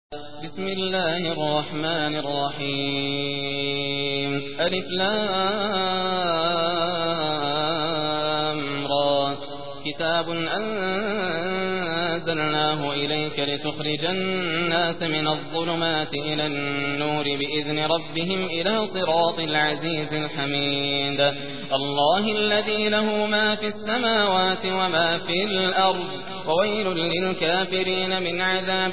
بسم الله الرحمن الرحيم ألف لام را كتاب أنزلناه إليك لتخرج الناس من الظلمات إلى النور بإذن ربهم إلى صراط العزيز الحميد الله الذي له ما في السماوات وما في الأرض وويل للكافرين من عذاب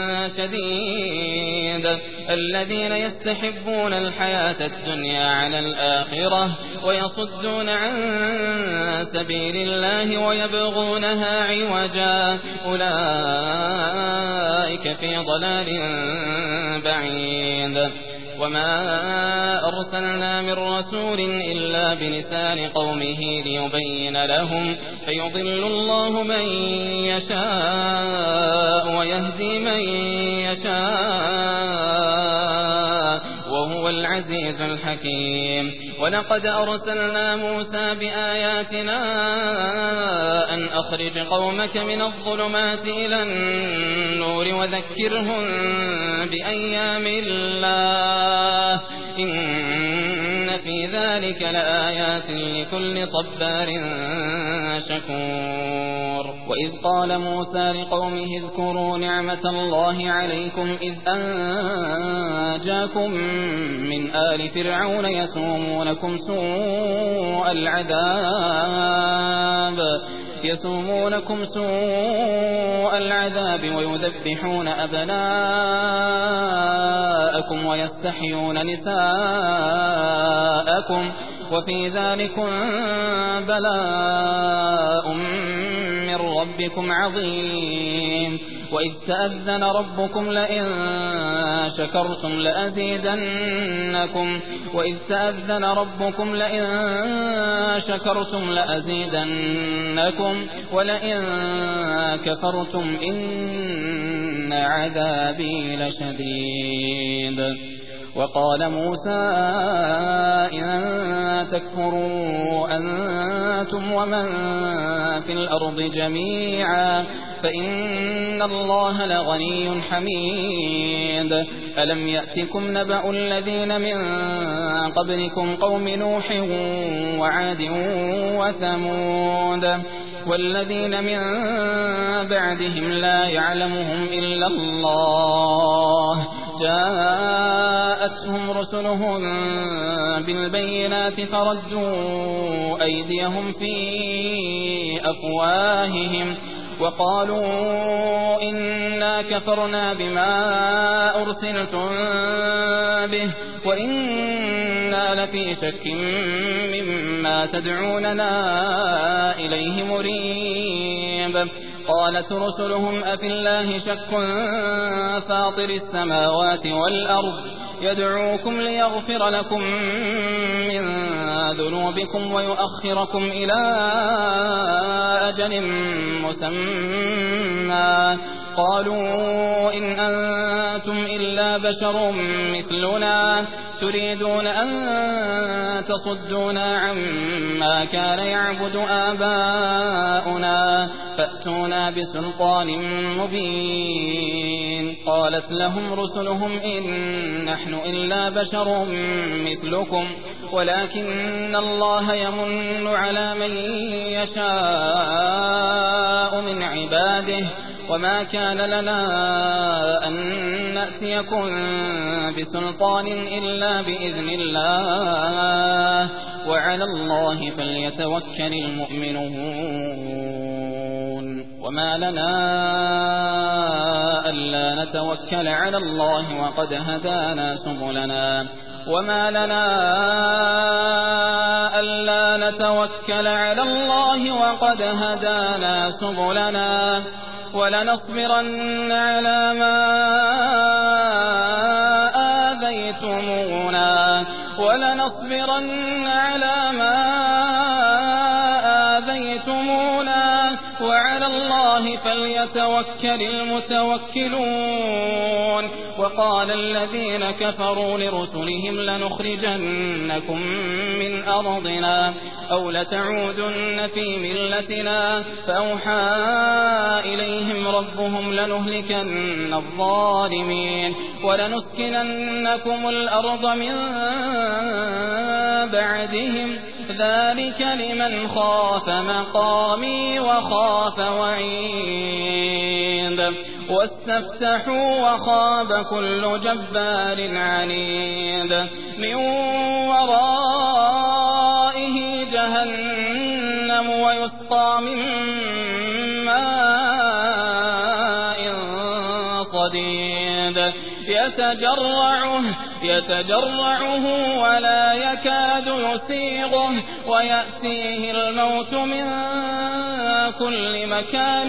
شديد الذين يستحبون الحياة الدنيا على الآخرة ويصدون عن سبيل الله ويبغونها عوجا أولئك في ضلال بعيد وما أرسلنا من رسول إلا بلسان قومه ليبين لهم فيضل الله من يشاء ويهدي من يشاء وهو العزيز الحكيم ولقد أرسلنا موسى بآياتنا أن أخرج قومك من الظلمات إلى النور وذكرهم بأيام الله إن في ذلك لآيات لكل صبار شكور وإذ قال موسى لقومه اذكروا نعمة الله عليكم إذ أنجاكم من آل فرعون يسومونكم سوء العذاب ويذبحون أبناءكم ويستحيون نساءكم وفي ذلكم بلاء من ربكم عظيم وإذ تأذن ربكم لئن شكرتم لأزيدنكم ولئن كفرتم إن عذابي لشديد وقال موسى إن تكفروا أنتم ومن في الأرض جميعا فإن الله لغني حميد ألم يأتكم نبأ الذين من قبلكم قوم نوح وعاد وثمود والذين من بعدهم لا يعلمهم إلا الله جاءتهم رسلهم بالبينات فردوا أيديهم في أفواههم وقالوا إنا كفرنا بما أرسلتم به وإنا لفي شك مما تدعوننا إليه مريب قالت رسلهم أفي الله شك فاطر السماوات والأرض يدعوكم ليغفر لكم من ذنوبكم ويؤخركم إلى أجل مسمى قالوا إن أنتم إلا بشر مثلنا تريدون أن تصدونا عما كان يعبد آباؤنا فأتونا بسلطان مبين قالت لهم رسلهم إن نحن إلا بشر مثلكم ولكن الله يمن على من يشاء من عباده وما كان لنا أن نأتيكم بسلطان إلا بإذن الله وعلى الله فليتوكل المؤمنون وما لنا ألا نتوكل على الله وقد هدانا سبلنا ولنصبرن على ما آذيتمونا وعلى الله فليتوكل المتوكلون وقال الذين كفروا لرسلهم لنخرجنكم من أرضنا أو لتعودن في ملتنا فأوحى إليهم ربهم لنهلكن الظالمين ولنسكننكم الأرض من بعدهم ذلك لمن خاف مقامي وخاف وعيد واستفتحوا وخاب كل جبار عنيد من ورائه جهنم ويسقى من ماء صديد يتجرعه ولا يكاد يسيغه ويأتيه الموت من كل مكان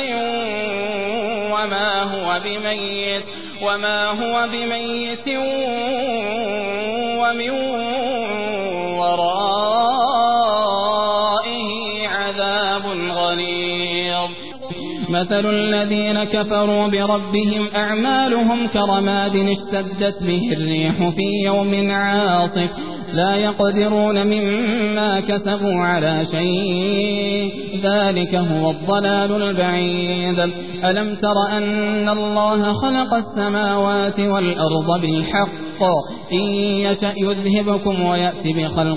وما هو بميت ومن ورائه عذاب غليظ مثل الذين كفروا بربهم أعمالهم كرماد اشتدت به الريح في يوم عاصف لا يقدرون مما كسبوا على شيء ذلك هو الضلال البعيد ألم تر أن الله خلق السماوات والأرض بالحق إن يشأ يذهبكم ويأتي بخلق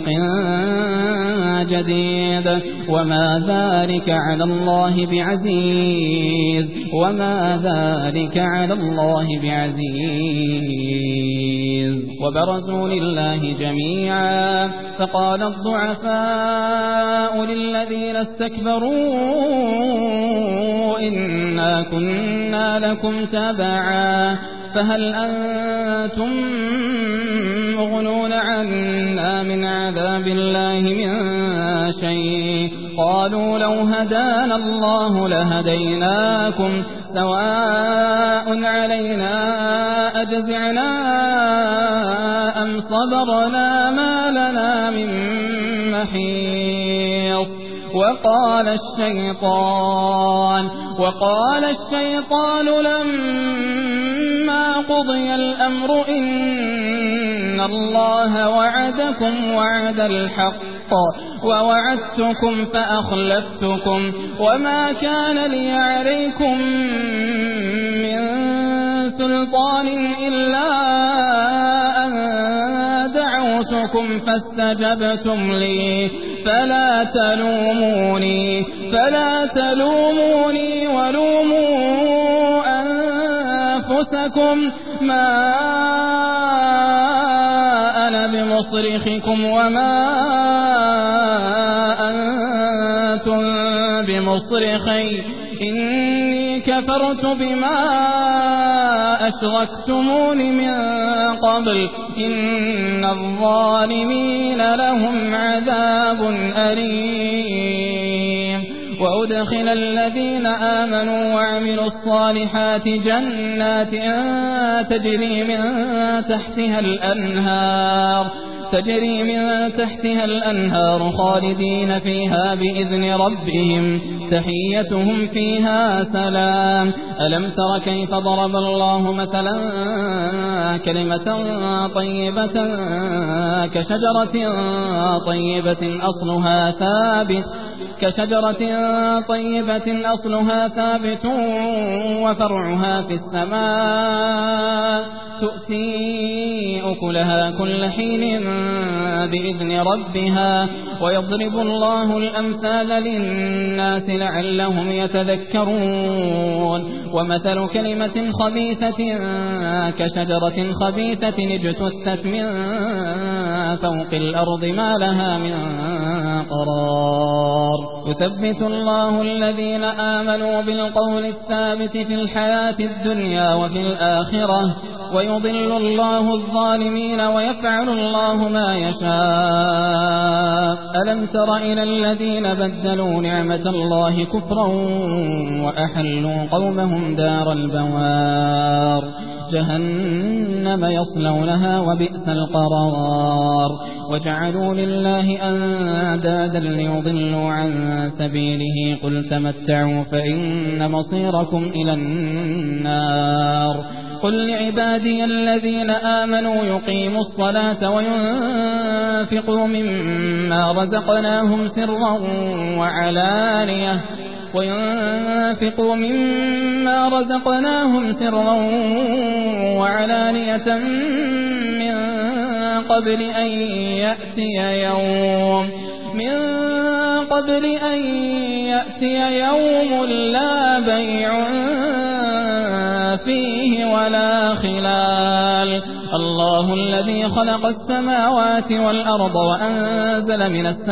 جديد وما ذلك على الله بعزيز وبرزوا لله جميعا فقال الضعفاء للذين استكبروا إنا كنا لكم تبعا فهل أنتم مغنون عنا من عذاب الله من شيء قالوا لو هدانا الله لهديناكم سواء علينا أجزعنا أم صبرنا ما لنا من محيص وقال الشيطان لما قضي الأمر إن الله وعدكم وعد الحق ووعدتكم فأخلفتكم وما كان لي عليكم من سلطان إلا أن دعوتكم فاستجبتم لي فلا تلوموني ولوموا أنفسكم ما أنا بمصرخكم وما أنتم بمصرخي إني كفرت بما أشركتمون من قبل إن الظالمين لهم عذاب أليم وأدخل الذين آمنوا وعملوا الصالحات جنات تجري من تحتها الأنهار خالدين فيها بإذن ربهم تحيتهم فيها سلام ألم تر كيف ضرب الله مثلا كلمة طيبة كشجرة طيبة أصلها ثابت وفرعها في السماء تؤتي أكلها كل حين بإذن ربها ويضرب الله الأمثال للناس لعلهم يتذكرون ومثل كلمة خبيثة كشجرة خبيثة اجتثت من فوق الأرض ما لها من قرار يثبت الله الذين آمنوا بالقول الثابت في الحياة الدنيا وفي الآخرة ويضل الله الظالمين ويفعل الله ما يشاء ألم تر إلى الذين بدلوا نعمة الله كفرا وأحلوا قومهم دار البوار جهنم يصلونها وبئس القرار وجعلوا لله أندادا ليضلوا عن سبيله قل تمتعوا فإن مصيركم إلى النار قل لعبادي الذين آمنوا يقيموا الصلاة وينفقوا مما رزقناهم سرا وعلانية من قبل أن يأتي يوم لا بيع فيه ولا خلال. الله الذي خلق السماوات والأرض وأنزل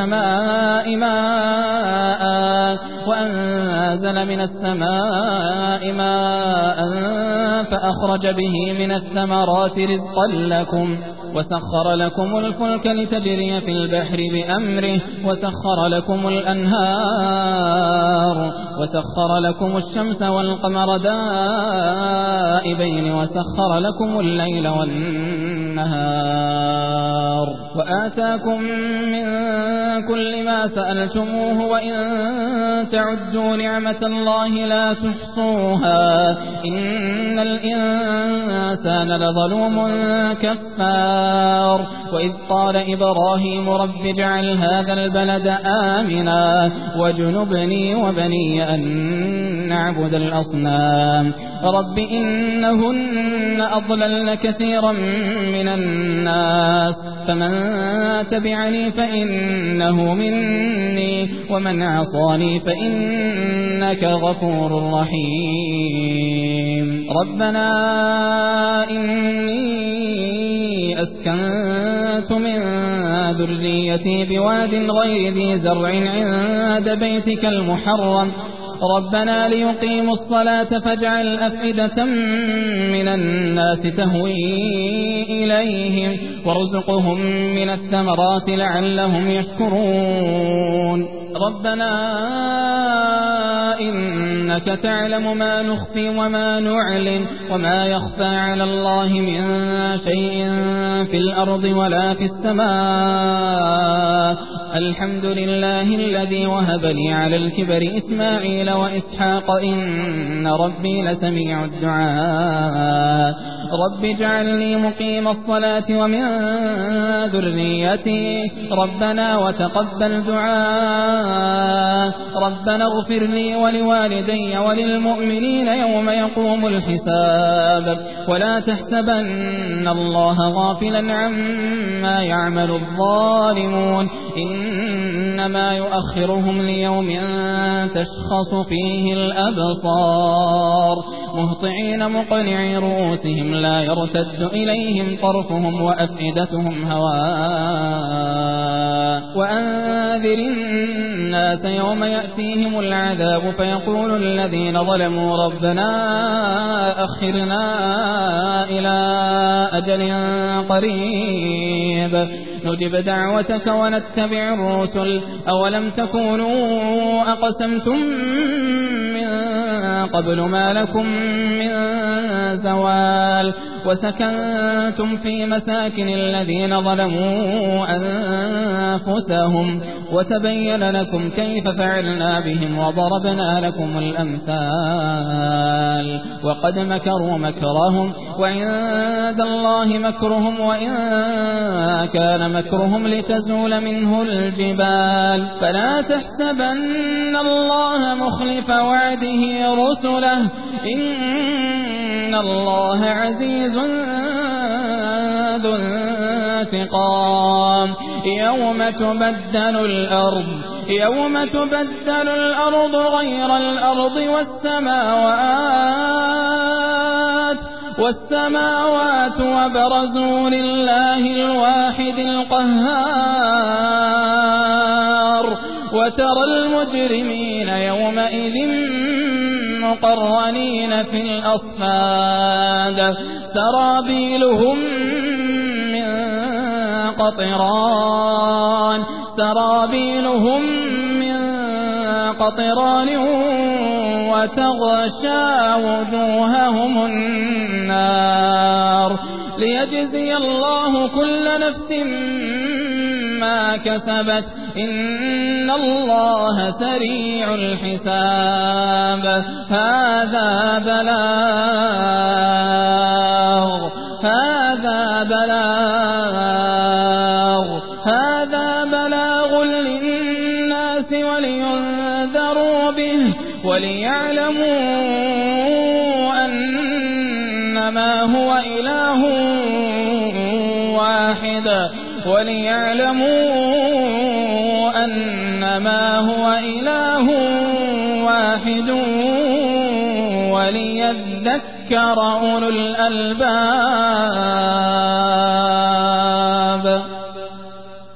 من السماء ماء فأخرج به من الثمرات رزقا لكم وسخر لكم الفلك لتجري في البحر بأمره وسخر لكم الأنهار وسخر لكم الشمس والقمر دائبين وسخر لكم الليل والنهار وآتاكم من كل ما سألتموه وإن تعدوا نعمة الله لا تحصوها إن الإنسان لظلوم كفار. وإذ قال إبراهيم رب اجعل هذا البلد آمنا واجنبني وبني أن نعبد الأصنام رب إنهن أضللن كثيرا من الناس فمن تبعني فإنه مني ومن عصاني فإنك غفور رحيم. ربنا إني أسكنت من ذريتي بواد غير ذي زرع عند بيتك المحرم ربنا ليقيموا الصلاة فاجعل أفئدة من الناس تهوي إليهم وارزقهم من الثمرات لعلهم يشكرون. ربنا إنك تعلم ما نخفي وما نعلن وما يخفى على الله من شيء في الأرض ولا في السماء. الحمد لله الذي وهب لي على الكبر إسماعيل وإسحاق إن ربي لسميع الدعاء. رب اجعلني مقيم الصلاة ومن ذريتي ربنا وتقبل دعاء. ربنا اغفر لي ولوالدي وللمؤمنين يوم يقوم الحساب ولا تحسبن الله غافلا عما يعمل الظالمون إنما يؤخرهم ليوم تشخص فيه الأبصار مهطعين مقنعي رؤوسهم لا يرتد إليهم طرفهم وأفئدتهم هواء. وأنذر الناس يوم يأتيهم العذاب فيقول الذين ظلموا ربنا أخرنا إلى أجل قريب نجب دعوتك ونتبع الرسل أولم تكونوا أقسمتم من قبل ما لكم من زوال وسكنتم في مساكن الذين ظلموا أنفسهم وتبين لكم كيف فعلنا بهم وضربنا لكم الأمثال. وقد مكروا مكرهم وعند الله مكرهم وإن كان مكرهم لتزول منه الجبال فلا تحسبن الله مخلف وعده رسله إن الله عزيز ذو انتقام. يوم تبدل الأرض غير الأرض والسماوات وبرزوا لله الواحد القهار وترى المجرمين يومئذ مقرنين في الأصفاد سرابيلهم من قطران وتغشى وجوههم النار ليجزي الله كل نفس ما كسبت إن الله سريع الحساب. هذا بلاغ للناس ولينذروا به وليعلموا أنما هو إله واحد وليذكر أولو الألباب.